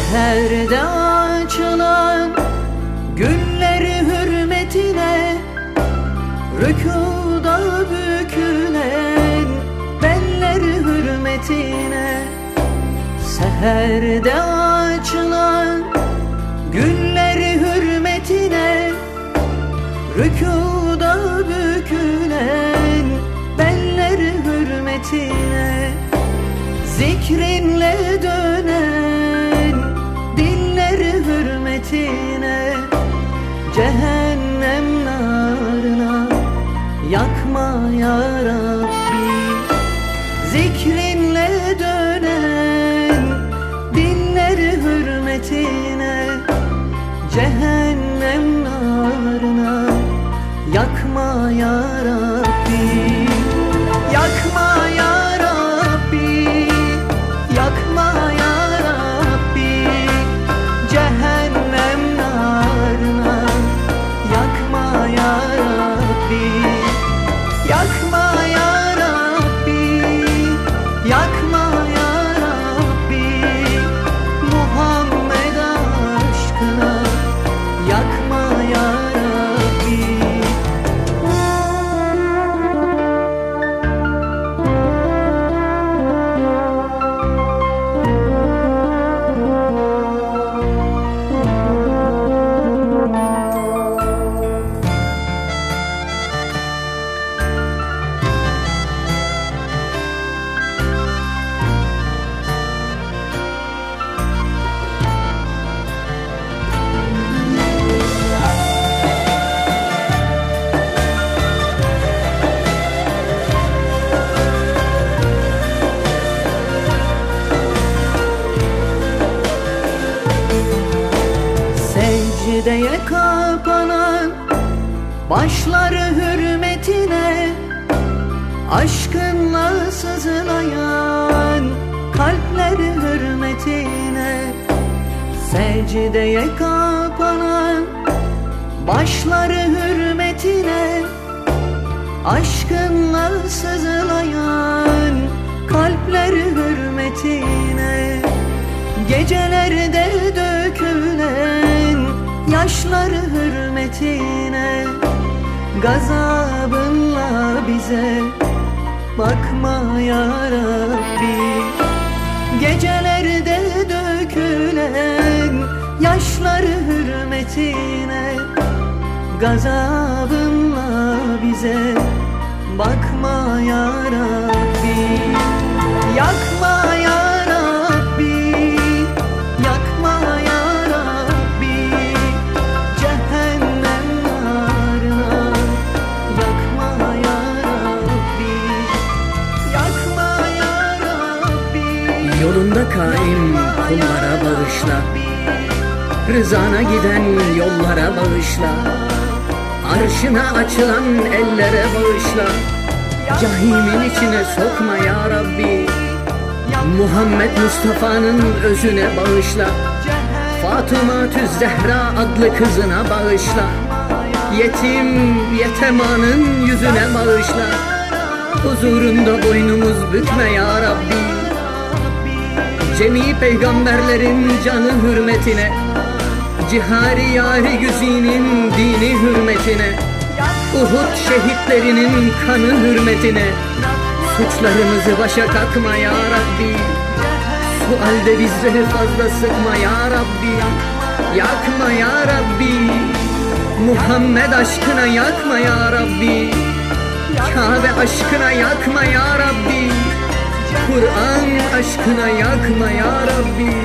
Seherde açılan gülleri hürmetine, rükuda bükülen belleri hürmetine. Seherde açılan gülleri hürmetine, rükuda bükülen belleri hürmetine. Zikrinle dönen dilleri hürmetine, cehennem narına yakma ya Rabbi. Zikrinle dönen dilleri hürmetine, cehennem narına yakma ya Rabbi. Yakma ya Rabbi, yakma ya Rabbi, cehennem narına yakma ya Rabbi. Yakma ya Rabbi, yakma ya Rabbi, Muhammed aşkına yakma ya Rabbi. Secdeye kapanan başları hürmetine, aşkınla sızlayan kalpleri hürmetine. Secdeye kapanan başları hürmetine, aşkınla sızlayan kalpleri hürmetine. Gecelerde dökülen yaşları hürmetine, gazabınla bize bakma ya Rabbi. Gecelerde dökülen yaşları hürmetine, gazabınla bize bakma ya Rabbi. Yakma ya Rabbi, yakma ya Rabbi, cehennem narına yakma ya Rabbi. Yakma ya Rabbi, Yolunda kaim kullara bağışla, rızana giden yollara bağışla, arşına açılan ellere bağışla, cahimin içine sokma ya Rabbi. Muhammed Mustafa'nın özüne bağışla, Fatıma-tü Zehra adlı kızına bağışla, yetim yetemanın yüzüne bağışla. Huzurunda boynumuz bükme ya Rabbi. Cemi peygamberlerin canı hürmetine, cihari yari güzinin dini hürmetine, Uhud şehitlerinin kanı hürmetine, suçlarımızı başa kakma ya Rabbi. Sualde bizleri fazla sıkma ya Rabbi. Yakma ya Rabbi, Muhammed aşkına yakma ya Rabbi. Kabe aşkına yakma ya Rabbi. Kur'an aşkına yakma ya Rabbi.